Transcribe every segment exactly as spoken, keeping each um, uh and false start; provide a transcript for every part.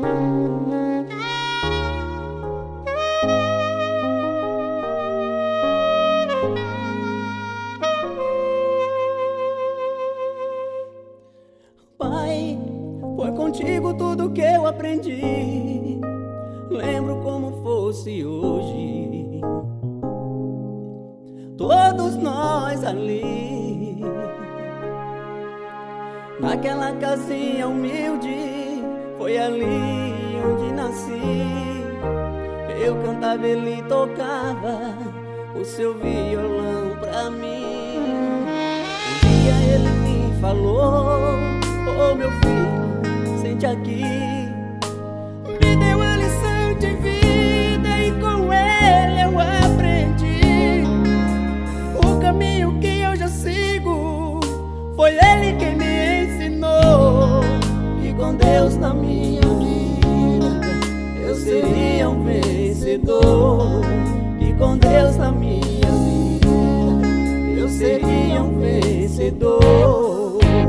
Pai, foi contigo tudo que eu aprendi. Lembro como fosse hoje, todos nós ali, naquela casinha humilde. Foi ali onde nasci. Eu cantava, ele tocava o seu violão pra mim. Um dia ele me falou: "Oh, meu filho, sente aqui." Me deu a lição de vida e com ele eu aprendi. O caminho que eu já sigo, foi ele quem me ensinou. E com Deus na minha vida, eu seria um vencedor. E com Deus na minha vida, eu seria um vencedor.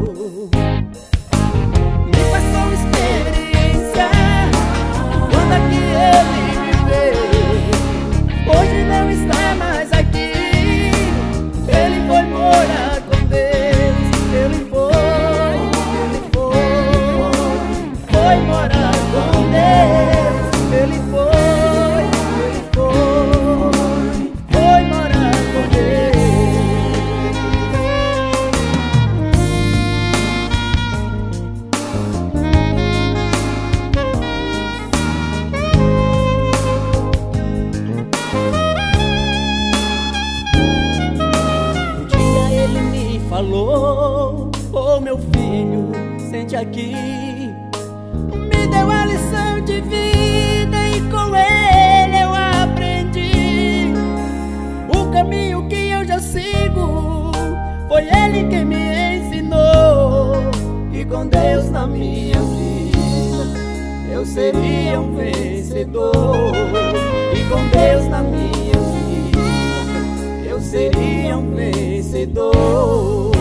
Hoje não está mais aqui. Ele foi morar com Deus. Ele foi, ele foi, foi morar com Deus. Ele foi, ele foi, foi morar com Deus. Falou: "Oh, meu filho, sente aqui." Me deu a lição de vida e com ele eu aprendi. O caminho que eu já sigo, foi ele quem me ensinou. E com Deus na minha vida, eu seria um vencedor. E com Deus na minha vida, eu seria um vencedor.